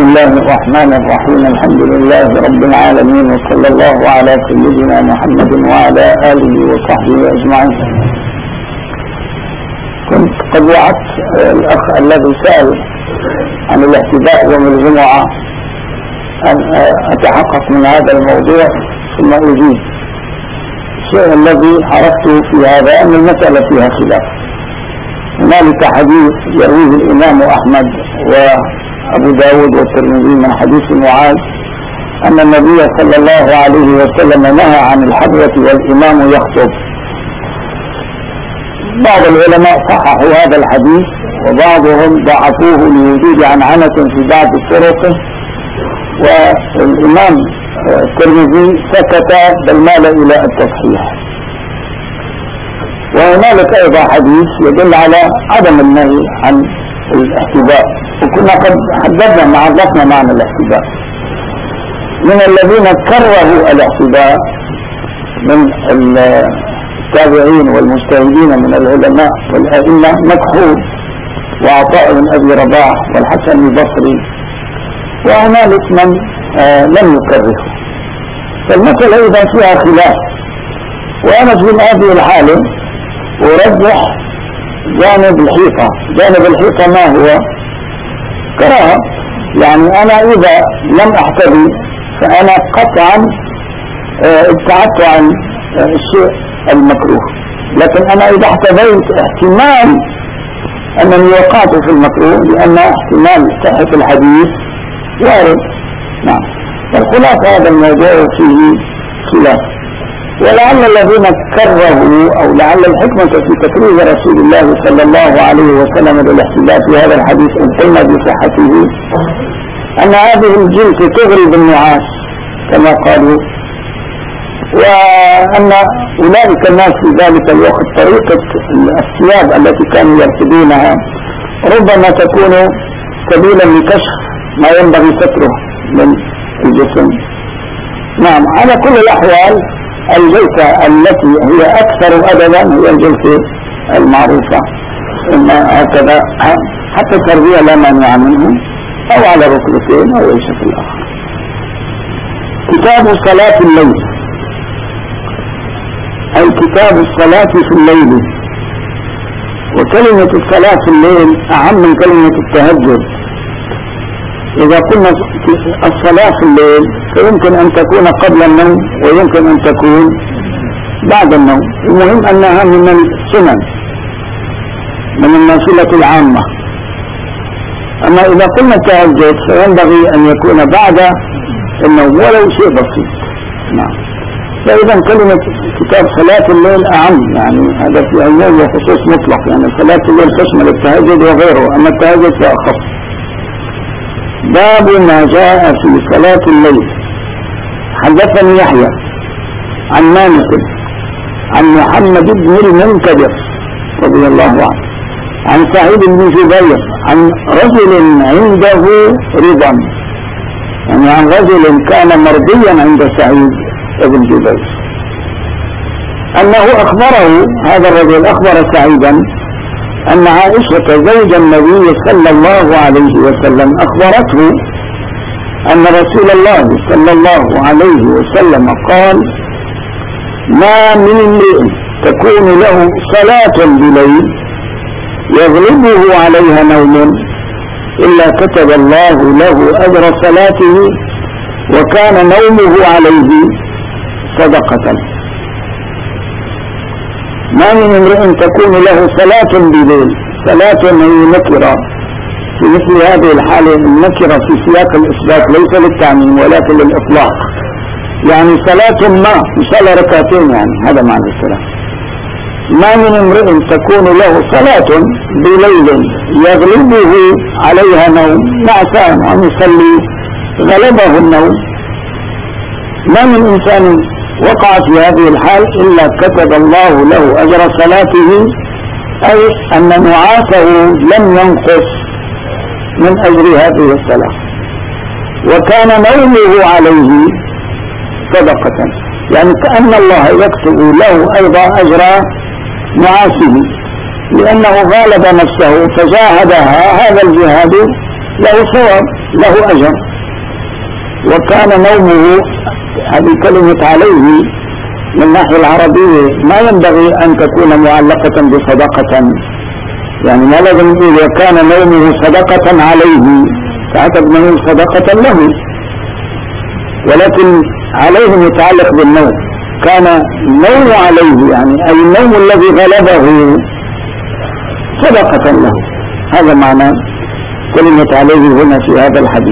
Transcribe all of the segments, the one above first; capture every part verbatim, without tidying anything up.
الله الرحمن الرحيم. الحمد لله رب العالمين، وصلى الله على سيدنا محمد وعلى آله وصحبه أجمعين. كنت قد وعدت الأخ الذي سأل عن الاحتداء يوم الجمعة أن أتحقق من هذا الموضوع ثم أجيب. الشيء الذي عرفته في هذا أن المسألة فيها خلاف. هنالك حديث يرويه الإمام أحمد وأبو داود والترمذي من حديث معاذ أن النبي صلى الله عليه وسلم نهى عن الحدوة والإمام يخطب. بعض العلماء صححوا هذا الحديث وبعضهم ضعفوه لوجود عنعنة في بعض طرقه، والإمام الترمذي سكت بل مال إلى التصحيح. وهنالك أيضا حديث يدل على عدم النهي عن الاحتداء، وكنا قد حددنا مع عرفنا معنى الاحتداء. من الذين كرهوا الاحتداء من التابعين والمجتهدين من العلماء والأئمة مكحول وعطاء بن أبي رباح والحسن البصري، وهنالك من آه لم يكرهه. فالمسألة إذا فيها خلاف، وأنا في هذه الحالة أرجح جانب الحيطة. جانب الحيطة ما هو؟ كراهة. يعني أنا إذا لم أحتدي فأنا قطعا ابتعدت عن الشيء المكروه، لكن أنا إذا احتديت احتمال أنني وقعت في المكروه، لأن احتمال صحة الحديث وارد. نعم. فالخلاصة هذا الموضوع فيه خلاف، ولعل الذين كرهوا أو لعل الحكمة في تكرير رسول الله صلى الله عليه وسلم بالاحتداء في هذا الحديث إن قلنا بصحته أن هذه الجلسة تغري بالنعاس كما قالوا، وأن أولئك الناس في ذلك الوقت طريقة الثياب التي كانوا يرتدونها ربما تكون سبيلا لكشف ما ينبغي ستره من الجسم. نعم. على كل الأحوال الجلسة التي هي أكثر أدبا هي الجلسة المعروفة، إما هكذا حتى التربية لا مانع منه، أو على ركبتين أو أي شكل آخر. كتاب صلاة الليل، أي كتاب الصلاة في الليل. وكلمة الصلاة في الليل أعم من كلمة التهجد. إذا قلنا الصلاة في الليل فيمكن أن تكون قبل النوم ويمكن أن تكون بعد النوم، المهم أنها من السنن من النافلة العامة. أما إذا قلنا التهجد فينبغي أن يكون بعد النوم ولو شيء بسيط. نعم. فإذا كلمة كتاب صلاة الليل أعم، يعني هذا في عموم وخصوص مطلق، يعني صلاة الليل تشمل التهجد وغيره، أما التهجد فأخف. باب ما جاء في صلاة الليل. حدثني يحيى عن مالك عن محمد بن المنكدر رضي الله عنه عن سعيد بن جبير عن رجل عنده رضا، يعني عن رجل كان مرضيا عند سعيد بن جبير أنه أخبره، هذا الرجل أخبر سعيدا أن عائشة زوج النبي صلى الله عليه وسلم أخبرته أن رسول الله صلى الله عليه وسلم قال: ما من امرئ تكون له صلاة بليل يغلبه عليها نوم إلا كتب الله له أجر صلاته وكان نومه عليه صدقة. ما من امرئ تكون له صلاة بليل. صلاة هي نكرة في مثل هذه الحالة، النكرة في سياق الإثبات ليس للتعميم ولكن للإطلاق، يعني صلاة ما صلى ركعتين، يعني هذا معنى الصلاة. ما من امرئ تكون له صلاة بليل يغلبه عليها نوم، نعسان عن يصلي غلبه النوم. ما من إنسان وقع في هذه الحال إلا كتب الله له أجر صلاته، أي أن نعاسه لم ينقص من أجر هذه الصلاة، وكان نومه عليه صدقة، يعني كأن الله يكتب له أيضا أجر نعاسه لأنه غالب نفسه فجاهدها. هذا الجهاد له ثواب، له أجر. وكان نومه، هذه كلمة عليه من الناحية العربية ما ينبغي أن تكون معلقة بصدقة، يعني ما لازم نقول وكان نومه صدقة عليه، فأعتقد أنه صدقة له، ولكن عليه متعلق بالنوم، كان النوم عليه يعني أي النوم الذي غلبه صدقة له. هذا معنى كلمة عليه هنا في هذا الحديث.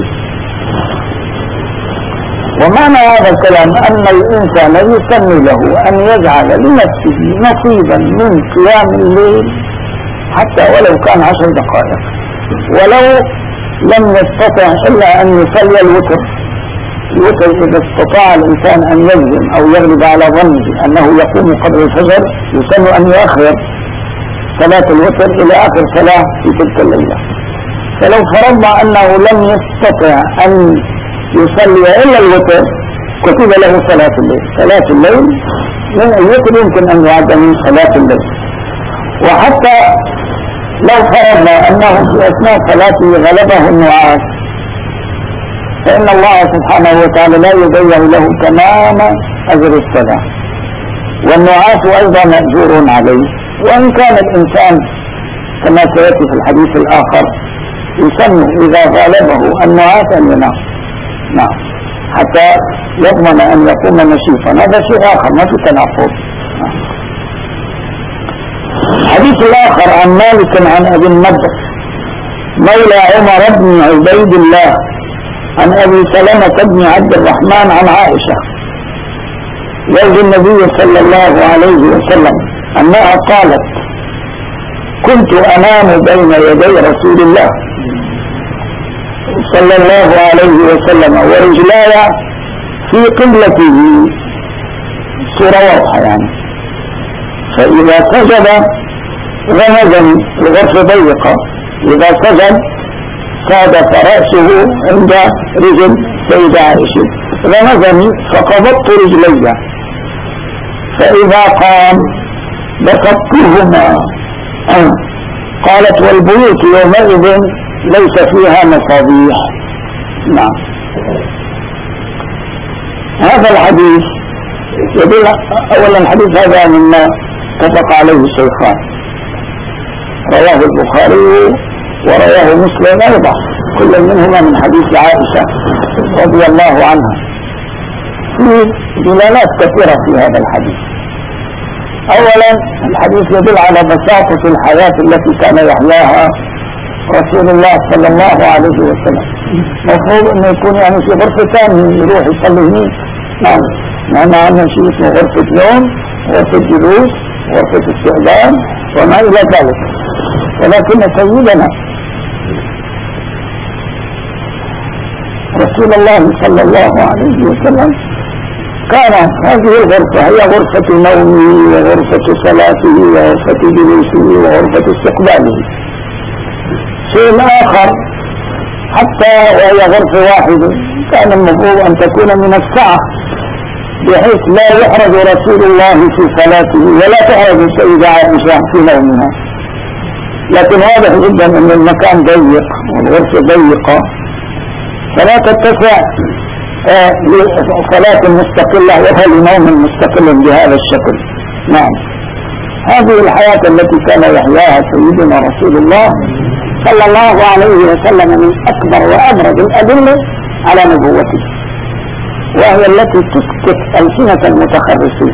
ومعنى هذا الكلام أن الإنسان يسن له أن يجعل لنفسه نصيبا من قيام الليل حتى ولو كان عشر دقائق، ولو لم يستطع إلا أن يصلي الوتر. الوتر إذا استطاع الإنسان أن يلزم أو يغلب على ظنه أنه يقوم قبل الفجر يسن أن يؤخر صلاة الوتر إلى آخر صلاة في تلك الليلة. فلو فرضنا أنه لم يستطع أن يصلي إلا الوتر كتب له صلاة الليل. صلاة الليل من الوتر يمكن أن يعد من صلاة الليل. وحتى لو فرضنا أنه في أثناء صلاته غلبه النعاس فإن الله سبحانه وتعالى لا يضيع له تمام أجر الصلاة، والنعاس أيضا مأجور عليه. وإن كان الإنسان كما سيأتي في الحديث الآخر يسن إذا غلبه النعاس أن ينام، نعم، حتى يضمن أن يقوم نشيطا. هذا شيء آخر ما في تناقض. الحديث الآخر عن مالك عن أبي النضر مولى عمر بن عبيد الله عن أبي سلمة بن عبد الرحمن عن عائشة زوج النبي صلى الله عليه وسلم أنها قالت: كنت أنام بين يدي رسول الله صلى الله عليه وسلم ورجلاي في قبلته، صورة واضحة يعني، فإذا سجد غمزني، الغرفة ضيقة، إذا سجد صادف رأسه عند رجل سيدة عائشة، غمزني فقبضت رجلي، فإذا قام بسطتهما. قالت: والبيوت يومئذ ليس فيها مصابيح. نعم. هذا الحديث يدل أولا الحديث هذا مما اتفق عليه الشيخان، رواه البخاري ورواه مسلم أيضا، كل منهما من حديث عائشة رضي الله عنها. في دلالات كثيرة في هذا الحديث. أولا الحديث يدل على بساطة الحياة التي كان يحياها رسول الله صلى الله عليه وسلم. مفروض أنه يكون يعني في غرفة ثانية يروح يصلي هناك. نعم، نحن عندنا شيء اسمه غرفة نوم، غرفة جلوس، غرفة استعداد وما إلى ذلك. ولكن سيدنا رسول الله صلى الله عليه وسلم كانت هذه الغرفة هي غرفة نومه وغرفة صلاته وغرفة جلوسه وغرفة استقباله. شيء آخر، حتى وهي غرفة واحدة كان المفروض أن تكون من السعة بحيث لا يحرج رسول الله في صلاته ولا تحرج السيدة عائشة في نومها. لكن واضح جدا أن المكان ضيق والغرفة ضيقة فلا تتسع لصلاة مستقلة ولا لنوم مستقل بهذا الشكل. نعم، هذه الحياة التي كان يحياها سيدنا رسول الله صلى الله عليه وسلم من أكبر وأبرز الأدلة على نبوته، وهي التي تسكت ألسنة المتخرصين.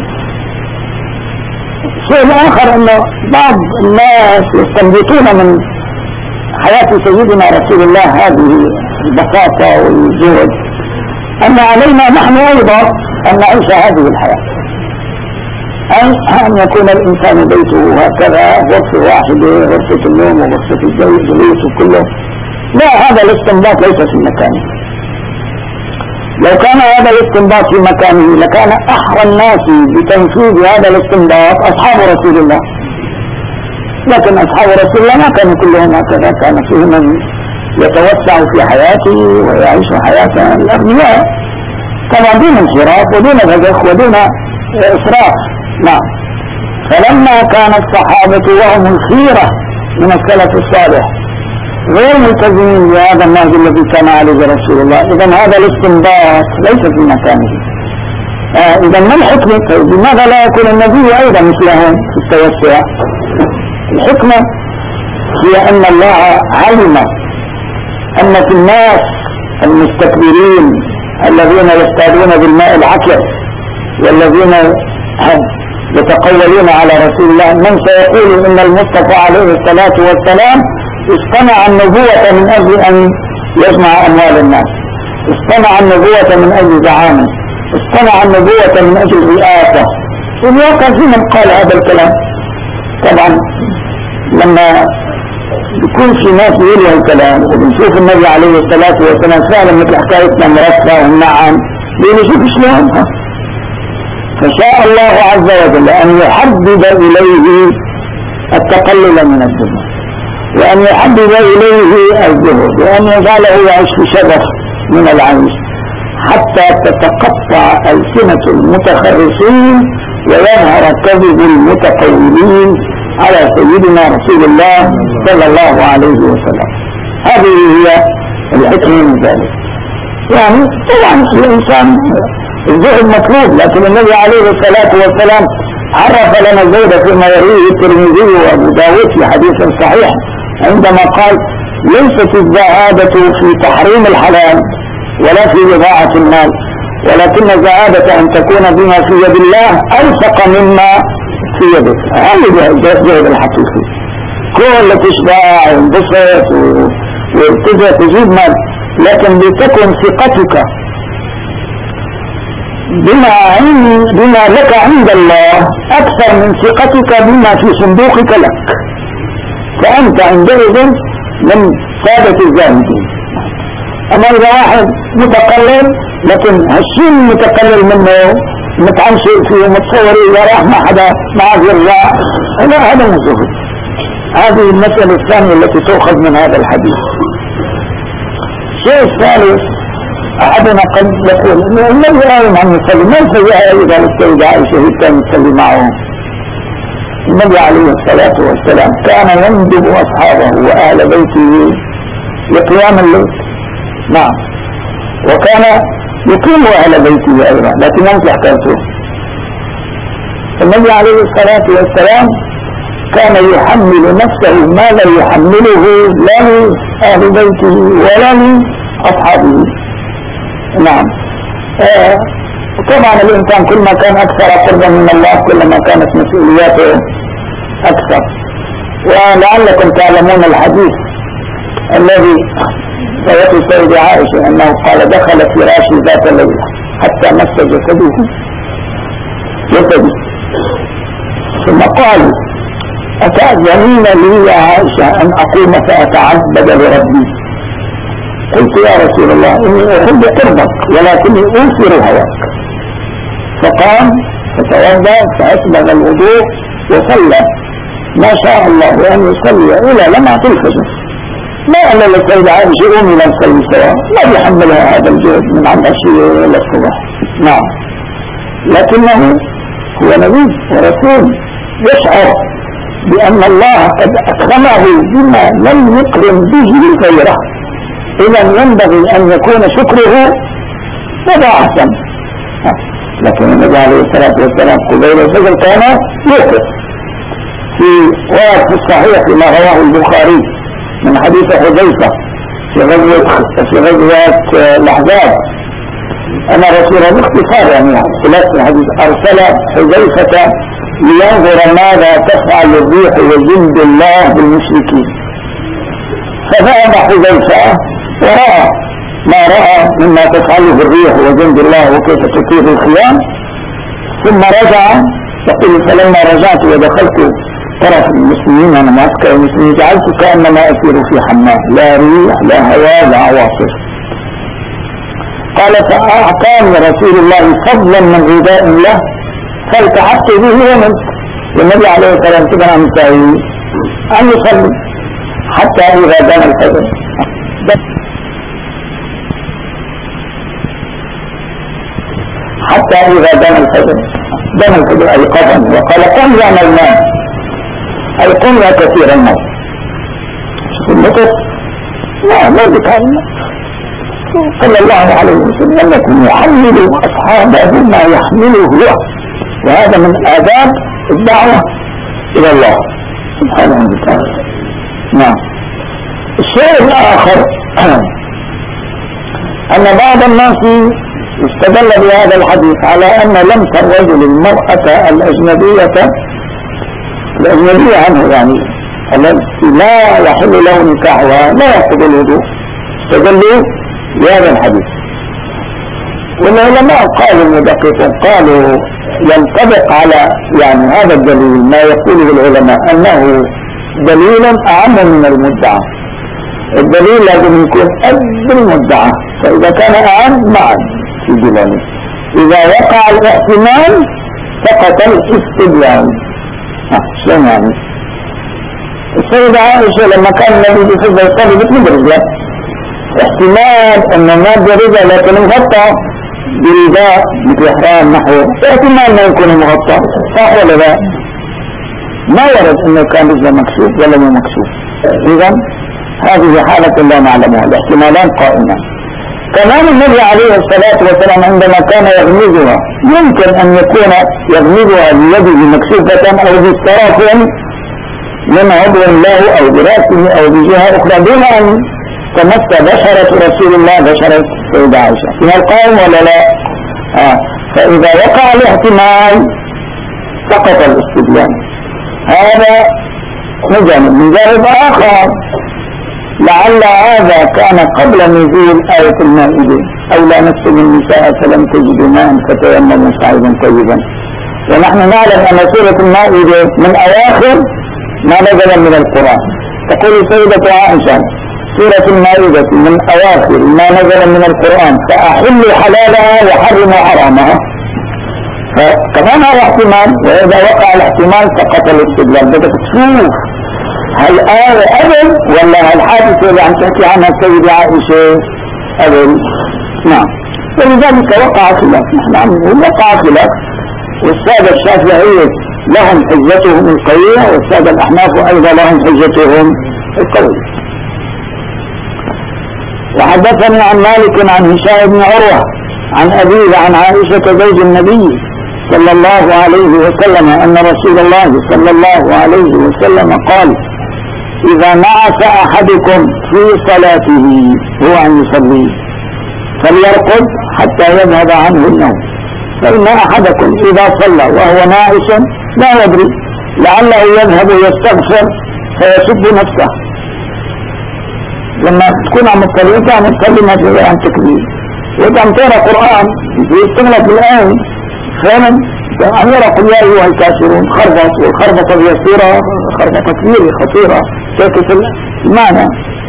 شيء آخر أن بعض الناس يستنبطون من حياة سيدنا رسول الله هذه البساطة والجهد أن علينا نحن أيضا أن نعيش هذه الحياة، أي أن يكون الإنسان بيته هكذا غرفة واحدة، غرفة النوم وغرفة الجلوس وكله. لا، هذا الاستنباط ليس في مكانه. لو كان هذا الاستنباط في مكانه لكان أحرى الناس بتنفيذ هذا الاستنباط أصحاب رسول الله. لكن أصحاب رسول الله ما كانوا كلهم هكذا، كان فيهم من يتوسع في حياته ويعيش حياة الأغنياء طبعا دون انحراف ودون غزخ ودون إسراف. نعم. فلما كان الصحابة وهم الخيرة من السلف الصالح غير ملتزمين بهذا النهج الذي كان عليه رسول الله. إذا هذا الاستنباط ليس في مكانه. آه إذا ما الحكمة؟ طيب لماذا لا يكون النبي أيضا مثلهم في التوسع؟ الحكمة هي أن الله علم أن في الناس المستكبرين الذين يستادون بالماء العكر والذين يتقولون على رسول الله من سيقول إن المصطفى عليه الصلاة والسلام اصطنع النبوة من أجل أن يجمع أموال الناس، اصطنع النبوة من أجل زعامه، اصطنع النبوة من أجل رئاسة. في الواقع في من قال هذا الكلام؟ طبعا لما يكون في ناس يقولوا الكلام وبنشوف النبي عليه الصلاة والسلام فعلا مثل حكايتنا مرفة والنعم يقولوا شوف شلون. فشاء الله عز وجل أن يحبب إليه التقلل من الدنيا، وأن يحبب إليه الزهد، وأن يجعله يعيش في شرف من العيش حتى تتقطع ألسنة المتخرصين ويظهر كذب المتقولين على سيدنا رسول الله صلى الله عليه وسلم. هذه هي الحكمة من ذلك. يعني طبعا الإنسان الزهد مطلوب، لكن النبي عليه الصلاة والسلام عرف لنا الزهد فيما يرويه الترمذي وأبو داود في حديث صحيح عندما قال ليست الزهادة في تحريم الحلال ولا في إضاعة المال، ولكن الزهادة أن تكون بما في يد الله أوثق مما في يدك. هذا الزهد الحقيقي، كل تشبع وانبسط وتجد تجيب مال، لكن لتكن ثقتك بما, بما لك عند الله أكثر من ثقتك بما في صندوقك لك، فأنت عندئذ من سادة الزاهدين. أما إذا واحد متقلل لكن هالشيء المتقلل منه متعنشئ فيه متصور إذا راح مع حدا معه يرجع، هذا هذا مزهد. هذه المسألة الثانية التي تؤخذ من هذا الحديث. الشيء الثالث أحدنا قد يقول إنه الذي قائم عن يصلي ما يسويها إذا السيدة عائشة هي كان يصلي معهم. النبي عليه الصلاة والسلام كان يندب أصحابه وأهل بيته لقيام الليل، نعم، وكان يقيم أهل بيته أيضا، لكن لم تحتاجه. النبي عليه الصلاة والسلام كان يحمل نفسه ما لا يحمله لا لأهل بيته ولا لأصحابه، نعم. آه طبعا الإنسان كل ما كان أكثر قربا من الله كلما كانت مسؤولياته أكثر. ولعلكم تعلمون الحديث الذي رواه السيدة عائشة أنه قال دخل فراشي ذات ليلة حتى مس جسده جسدي ثم قال أتأذنين لي يا عائشة أن أقوم فأتعبد لربي؟ قلت يا رسول الله إني أحب قربك ولكني أوفر هواك. فقام فتوضأ فأسبغ الوضوء وصلى ما شاء الله أن يصلي إلى لمعة الفجر. ما أنا للسيدة عائشة أمي لم تصلي سواء، ما بيحملها هذا الجهد من عن العشية إلى الصبح، نعم، لكنه هو نبي ورسول يشعر بأن الله قد أكرمه بما لم يكرم به غيره، إذا ينبغي أن يكون شكره مضاعفا. لكن النبي عليه الصلاة والسلام قبيل الفجر كان يوقف. في ورد في الصحيح ما رواه البخاري من حديث حذيفة في غزوة في غزوة الأحزاب أن رسول الله باختصار يعني خلاصة الحديث أرسل حذيفة لينظر ماذا تفعل الريح وجند الله بالمشركين. فذهب حذيفة ورأى ما رأى مما تفعله الريح وجند الله وكيف تطير الخيام، ثم رجع يقول فلما رجعت ودخلت طرف المسلمين أنا معسكر المسلمين جعلت كأنما أسير في حمام، لا ريح لا هواء لا عواصف. قال فأعطاني رسول الله فضلا من رداء له فالتحقت به ومنت. والنبي عليه الصلاة والسلام عن مساوي أن يصلي حتى إذا دان الفجر حتى إذا دان الفجر دان الفجر أيقظني وقال قم يا نومان، أي قم يا كثير النوم. شوف النطق لا ما بكائن صلى الله عليه وسلم لكن يحمل أصحابه ما يحمله هو، وهذا من آداب الدعوة إلى الله سبحانه وتعالى. نعم. الشيء الآخر أن بعض الناس استدل بهذا الحديث على أن لمس الرجل المرأة الأجنبية الأجنبية عنه يعني التي لا يحل له نكاحها لا يقبل الوضوء، استدلوا بهذا الحديث. والعلماء قالوا مدققون قالوا ينطبق على يعني هذا الدليل ما يقوله العلماء أنه دليل أعم من المدعى. الدليل لازم يكون قد المدعى، فإذا كان أعم معا في دلاله. إذا وقع الاحتمال سقط الاستدلال. شلون يعني؟ السيدة عائشة لما كان النبي بيحب يصلي بتمد رجله، احتمال أن ما برجله لكن مغطى برداء مثل إحرام نحوه، احتمال ما يكون مغطى، صح ولا لا؟ ما ورد أنه كان رجله مكشوف ولا مو مكشوف. إذن هذه حالة لا نعلمها، الاحتمالان قائمة. كمان النبي عليه الصلاة والسلام عندما كان يغمزها يمكن أن يكون يغمزها بيده مكشوفة أو بالطرف من عضو له أو برأسه أو بجهة أخرى دون أن تمس بشرة رسول الله بشرة سيدة عائشة. فيها القائم ولا لا؟ آه. فإذا وقع الاحتمال سقط الاستدلال. هذا مجانب. من جانب آخر لعل هذا كان قبل نزول آية المائدة أو لا نفسه النساء فلم تجدوا ماء فتيمموا صعيدا طيبا. ونحن نعلم أن سورة المائدة من أواخر ما نزل من القرآن. تقول سيدة عائشة سورة المائدة من أواخر ما نزل من القرآن فأحلوا حلالها وحرموا حرامها. فكمان هذا احتمال، وإذا وقع الاحتمال سقط الاستدلال. بدك تشوف هل آية قبل ولا هالحادثة اللي عم تحكي عنها السيدة عائشة قبل؟ نعم. ولذلك وقع خلاف، نحن عم نقول وقع خلاف، والسادة الشافعية لهم حجتهم القوية والسادة الأحناف أيضا لهم حجتهم القوية. وحدثني عن مالك عن هشام بن عروة عن أبيه عن عائشة زوج النبي صلى الله عليه وسلم أن رسول الله صلى الله عليه وسلم قال: إذا نعس أحدكم في صلاته هو أن يصلي فليرقد حتى يذهب عنه النوم، فإن أحدكم إذا صلى وهو ناعس لا يدري لعله يذهب يستغفر فيسب نفسه. لما تكون عم تصلي انت عم تصلي ما تقدر عم تكبير وانت عم تقرا قرآن يستغلق بالآية فعلا عم يقرا قل يا أيها الكافرون خربط، والخربطة هي صورة خربطة كبيرة خطيرة تعكس المعنى.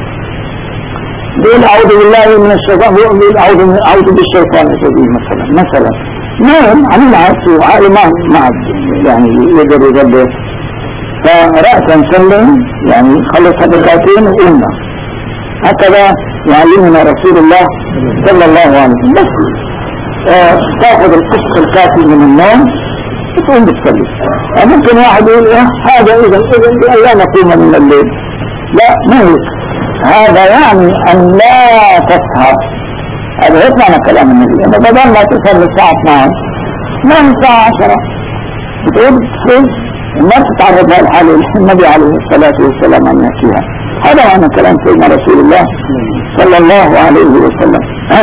بيقول أعوذ بالله من الشيطان، بيقول أعوذ أعوذ بالشيطان الرجيم مثلا مثلا نعم عم ينعس وعقله ما ما يعني يقدر يقدر، فرأسا سلم يعني خلص حركتين وقلنا هكذا يعلمنا رسول الله صلى الله عليه وسلم. بس آه تاخذ القسط الكافي من النوم وتقوم بتصلي. آه ممكن واحد يقول إيه هذا إذا إذا لا نقوم من الليل، لا مو هيك، هذا يعني أن لا تسهر. هذا هيك معنى كلام النبي، أنه بدل ما تسهر للساعة اثناشر نام الساعة عشرة بتقول تصل وما تتعرض لهالحالة اللي النبي عليه الصلاة والسلام عم يحكيها. هذا معنى كلام سيدنا رسول الله صلى الله عليه وسلم.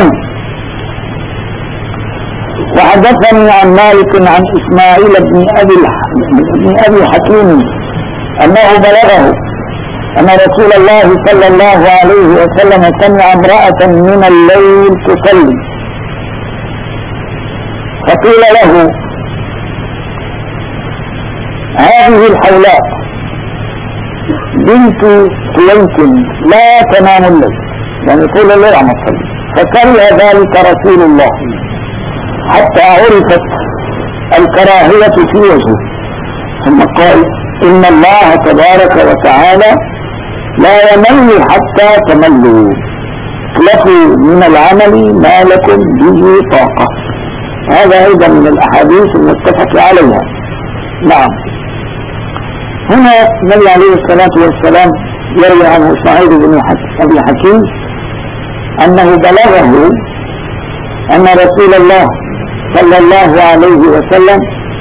وحدثني عن مالك عن إسماعيل بن أبي بن أبي حكيم أنه بلغه أن رسول الله صلى الله عليه وسلم سمع امرأة من الليل تصلي فقيل له: هذه الحولاء بنت كويت لا تنام الليل، يعني طول الليل عم تصلي. فكره ذلك رسول الله حتى عرفت الكراهية في وجهه، ثم قال: إن الله تبارك وتعالى لا يمل حتى تملوا، اخلفوا من العمل ما لكم به طاقة. هذا أيضا من الأحاديث المتفق عليها. نعم. هنا النبي عليه الصلاة والسلام يروي عنه سعيد بن أبي حكيم أنه بلغه أن رسول الله صلى الله عليه وسلم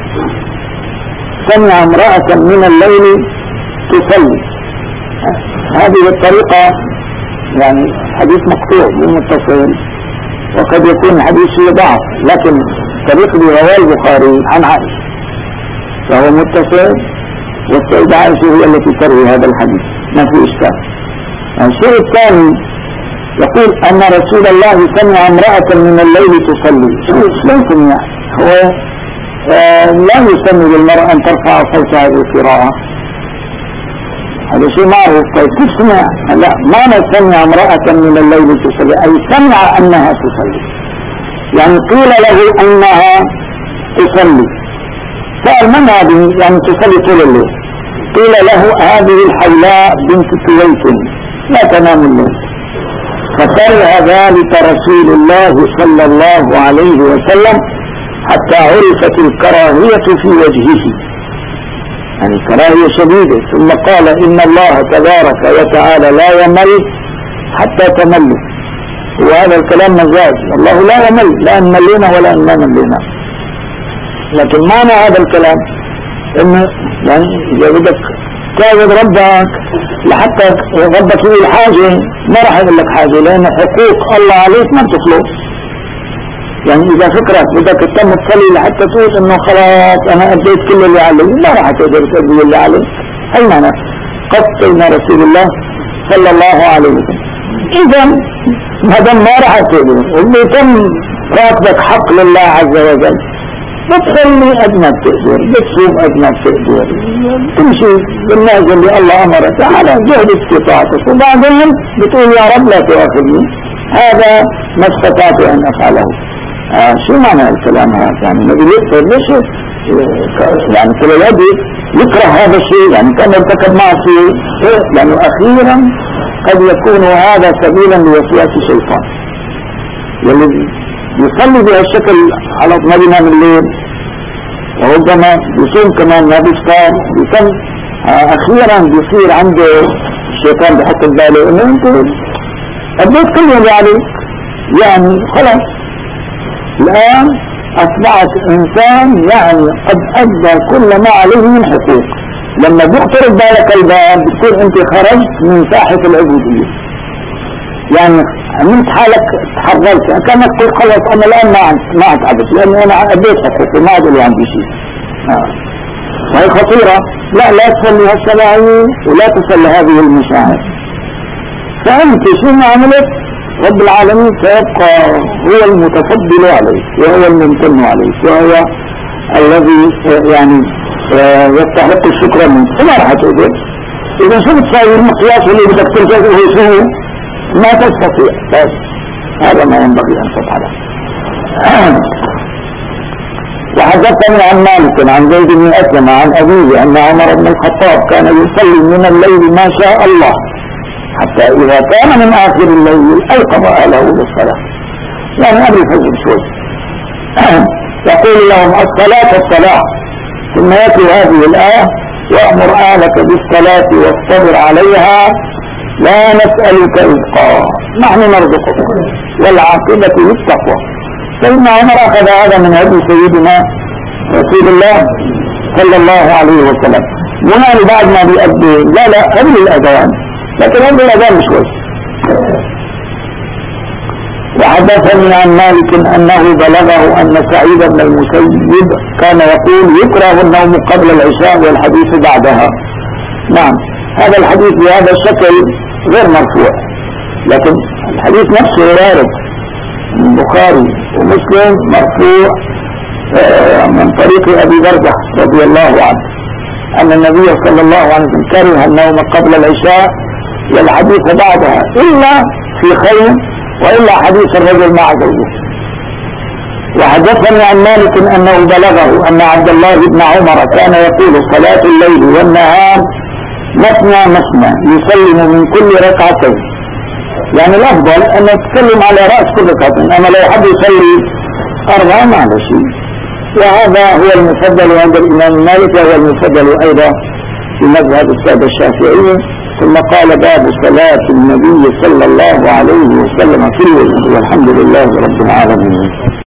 سمع امرأة من الليل تصلي. هذه الطريقة يعني حديث مقطوع بالمتصل، وقد يكون الحديث فيه ضعف، لكن طريق رواه البخاري عن عائشة فهو متصل، والسيدة عائشة هي التي تروي هذا الحديث، ما في إشكال. الشيء الثاني يقول أن رسول الله سمع امرأة من الليل تصلي. شو سمع؟ هو آه لا يسمى للمرأة أن ترفع صوتها بالقراءة، هذا شيء معروف. طيب كيف سمع؟ لا، ما سمع امرأة من الليل تصلي، أي سمع أنها تصلي، يعني قيل له أنها تصلي. سأل من هذه؟ يعني تصلي طول الليل. قيل له هذه الحولاء بنت كويت لا تنام الليل. فكره ذلك رسول الله صلى الله عليه وسلم حتى عرفت الكراهية في وجهه، يعني كراهية شديدة. ثم قال إن الله تبارك وتعالى لا يمل حتى تمل، وهذا الكلام مجاز، الله لا يمل، لا نملنا ولا ما ملنا. لكن معنى هذا الكلام إنه يعني إذا بدك تعبد ربك لحتى ربك يقول حاجة ما راح يقول لك حاجة، لأن حقوق الله عليك ما بتخلص. يعني إذا فكرك بدك تتم تصلي لحتى تقول إنه خلاص أنا أديت كل اللي علي، ما راح تقدر تأدي اللي عليك. أي معنى قصدنا رسول الله صلى الله عليه وسلم. إذا هذا ما راح تقدر، اللي تم راتبك حق لله عز وجل بتخلي قد ما بتقدر، بتصوم قد ما بتقدر، تمشي بالنهج اللي الله أمرك على جهد استطاعتك، وبعدين بتقول يا رب لا تؤاخذني، هذا ما استطعت أن أفعله. آه شو معنى الكلام هذا؟ يعني النبي يكفر ليش يعني كل يدي يكره هذا الشيء، يعني كان ارتكب معصية، لأنه أخيرا قد يكون هذا سبيلا لوسواس الشيطان. يلي يصلي بهالشكل على ما بينام الليل، وربما يصوم كمان ما بيفطر، بيتم آه أخيرا بيصير عنده الشيطان بحط باله إنه أنت أديت كل اللي عليك، يعني خلاص الآن أصبحت إنسان يعني قد أدى كل ما عليه من حقوق. لما بيقترب بالك الباب بتكون أنت خرجت من ساحة العبودية، يعني عملت حالك تحررت، كأنك تقول خلاص أنا الآن ما ما أتعبت لأني أنا أديت حقوقي ما أدري عندي شيء. آه. وهي خطيرة. لا لا تصلي هالسبعين ولا تصلي هذه المشاعر. فأنت شو ما عملت رب العالمين سيبقى هو المتفضل عليك وهو الممتن عليك وهو الذي يعني يستحق الشكر منك، فما راح تقدر. إذا شو بتساوي المقياس اللي بدك تلتزمه شو ما تستطيع، بس هذا ما ينبغي أن تفعله. وحدثني عن مالك عن زيد بن أسلم عن أبيه أن عمر بن الخطاب كان يصلي من الليل ما شاء الله حتى إذا كان من آخر الليل أيقظ أهله للصلاة، يعني قبل الفجر شوي يقول لهم الصلاة الصلاة، ثم يأتي هذه الآية وأمر أهلك بالصلاة واصطبر عليها لا نسألك رزقا نحن نرزقك والعاقبة للتقوى. سيدنا عمر أخذ هذا من هدي سيدنا رسول الله صلى الله عليه وسلم. هنا بعد ما بيأذن لا لا قبل الأذان، لكن قبل الأذان شوي. وحدثني عن مالك أنه بلغه أن سعيد بن المسيب كان يقول يكره النوم قبل العشاء والحديث بعدها. نعم هذا الحديث بهذا الشكل غير مرفوع، لكن الحديث نفسه وارد من البخاري ومسلم مرفوع من طريق أبي بردة رضي الله عنه أن النبي صلى الله عليه وسلم كره النوم قبل العشاء والحديث بعدها إلا في خير وإلا حديث الرجل مع زوجه. وحدثني عن مالك أنه بلغه أن عبد الله بن عمر كان يقول صلاة الليل والنهار مثنى مثنى يسلم من كل ركعتين، يعني الأفضل أن تسلم على رأس كل ركعتين، أما لو حد يصلي أربعة ما له شيء. وهذا هو المفضل عند الإمام مالك وهو المفضل أيضا في مذهب السادة الشافعية ثم قال باب صلاة النبي صلى الله عليه وسلم في الوتر، والحمد لله رب العالمين.